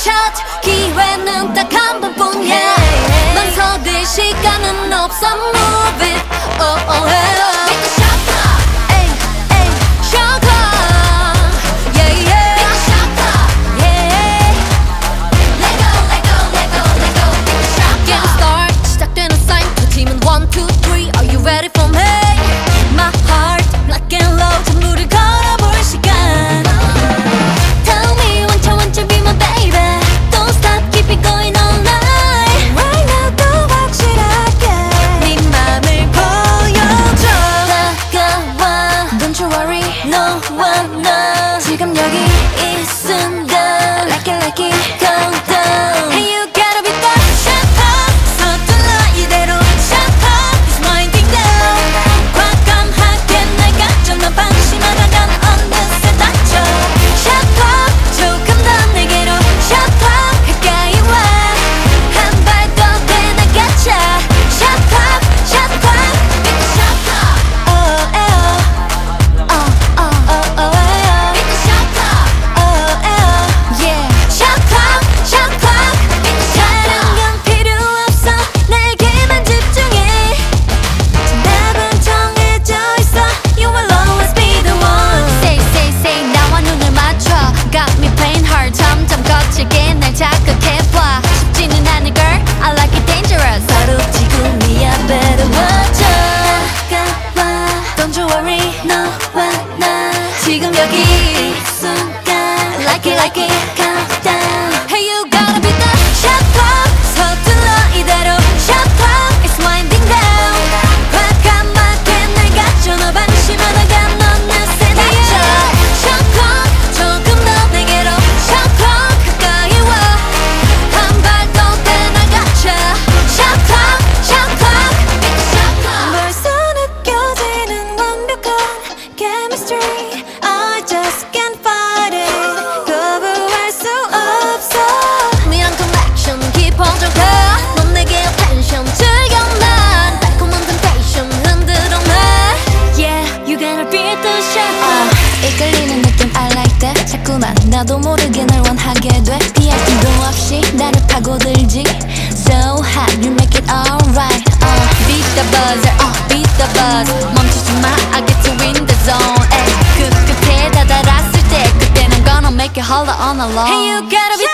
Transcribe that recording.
첫 기회는 딱 한 번뿐이야. 망설일 시간은 없어. Move it, oh oh oh. Make a shot clock, ay ay, shot clock, yeah yeah. Make a shot clock, yeah. Let go, let go, let go, let go. Make a shot clock. Get a start, 시작되는 sign. 두 팀은 1, 2, 3. Are you ready for me? My heart, black and low. 전부를 걸어볼 시간. Tell me one time be my baby. Don't stop, keep it going all night. Right now 더 확실하게 네 맘을 보여줘. 다가와, don't you worry, 너와 나 지금 여기 이 순간. Like it, like it, countdown. Hey, you gotta be that shut up. 서둘러 이대로 shut up. It's winding down. 과감하게 날 가져. 넌 방심하다간 어느새 다쳐. Shut up, 조금 더 내게로 shut up. 가까이 와, 한 발 더 돼 나가자. Shut up, shut up, make a shot up. Oh, oh, oh, oh, oh, oh. Make a shot up. Oh, oh, yeah. Shot up, shot up, make a shot up. 다른 건 필요 없어. 나에게만 집중해. 정답은 정해져 있어. You will always be the one. Say, say, say. 나와 눈을 맞춰. Got me playing hard. 점점 거칠게 날 자극해봐. 쉽지는 않을 girl. I like it dangerous. 서로 지금이야 better watch out. 다가와, don't you worry. 너와 나 지금 여기 이 순간. Like it, like it, countdown. Hey, you gotta be the shut up. 서둘러 이대로 shut up. It's winding down. 과감하게 날 가져. 너 방심하다간 어느새 다쳐. Shut up, 조금 더 내게로 shut up. 가까이 와, 한 발 더 돼 나가자. Shut up, shut up, make a shot up. 벌써 느껴지는 완벽한 chemistry. I just can't fight it. 거부할 수 없어. 미란 connection 깊어져 가. 넌 내게 attention 즐겨 난. 달콤한 temptation 흔들어 나. Yeah, you gotta be the shot up. 이끌리는 느낌 I like that. 자꾸만 나도 모르게 널 원하게 돼. 피할 틈도 없이 나를 파고들지. So hot, you make it alright. Beat the buzzer, beat the buzz. 멈추지 마, I get to win the zone. 끝에 다다랐을 때 그때 난 gonna make it holler on alone. Hey, you gotta be